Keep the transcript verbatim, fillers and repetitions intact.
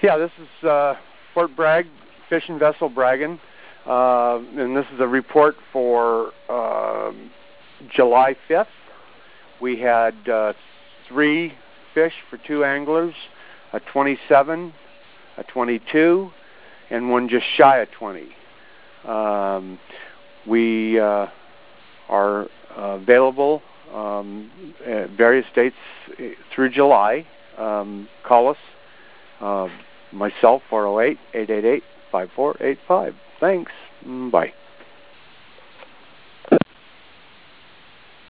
Yeah, this is uh, Fort Bragg, fishing vessel Braggin, uh, and this is a report for uh, July fifth. We had uh, three fish for two anglers, a twenty-seven, a twenty-two, and one just shy of twenty. Um, we uh, are uh, available um, at various dates through July. Um, call us. Uh, myself, four oh eight, eight eight eight, five four eight five. Thanks. Bye.